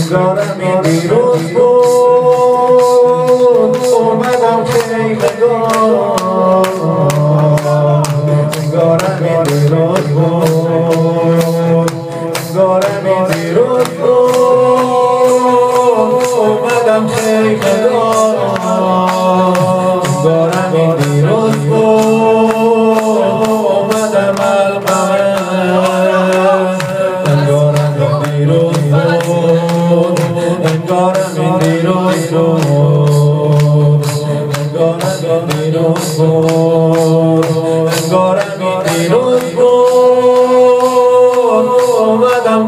انگارم این دیروز بود اومدم خیمگاه انگارم این دیروز بود انگارم این دیروز بود اومدم خیمگاه انگارم این دیروز بود اومدم القمه انگارم این دیروز بود انگارم این دیروز بود انگارم این دیروز بود انگارم این دیروز بود اومدم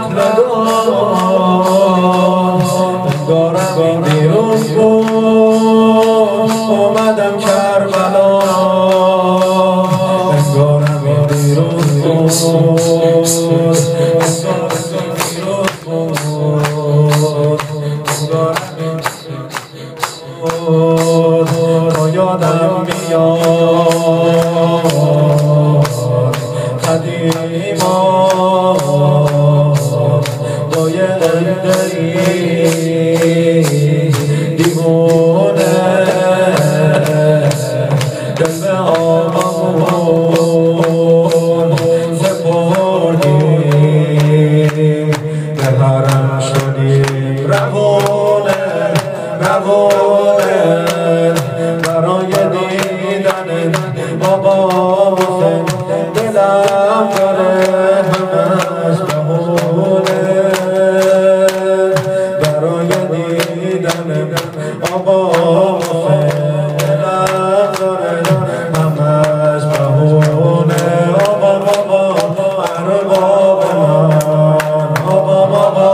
قتلگاه انگارم این دیروز بود اومدم کربلا انگارم این دیروز بود یادم میاد قدیما با یه عده‌ای دیوونه دل به آقامون سپردیم به حرم شدیم روونه برای دیدن بابا حسین دلم داره همش بهونه برای دیدن بابا حسین دلم داره همش بهونه بابا ارباب من بابا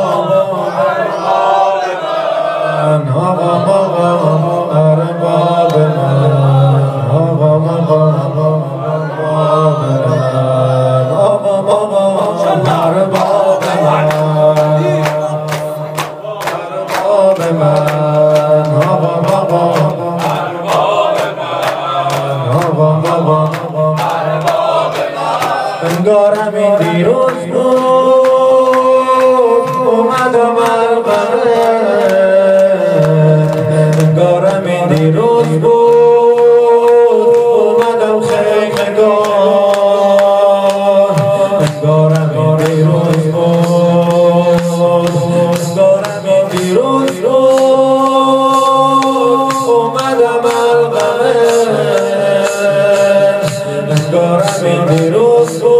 انگارم این دیروز بود اومدم القمه انگارم این دیروز بود اومدم خیمگاه انگارم این دیروز بود انگارم این دیروز بود اومدم القمه انگارم این دیروز بود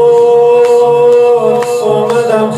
اومدم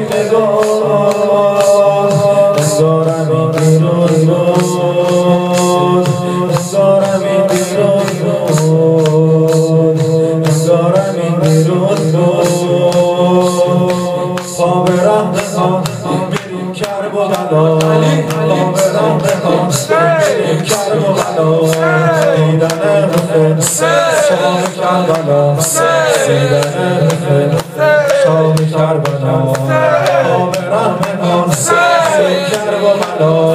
خیمگاه انگارم این دیروز بود انگارم این دیروز بود انگارم این دیروز بود پا به ره بخواد بریم کربلا پا به ره بخواد بریم کربلا دیدن حسین شاه کربلا دیدن حسین شاه کربلا پا به ره بخواد بریم کربلا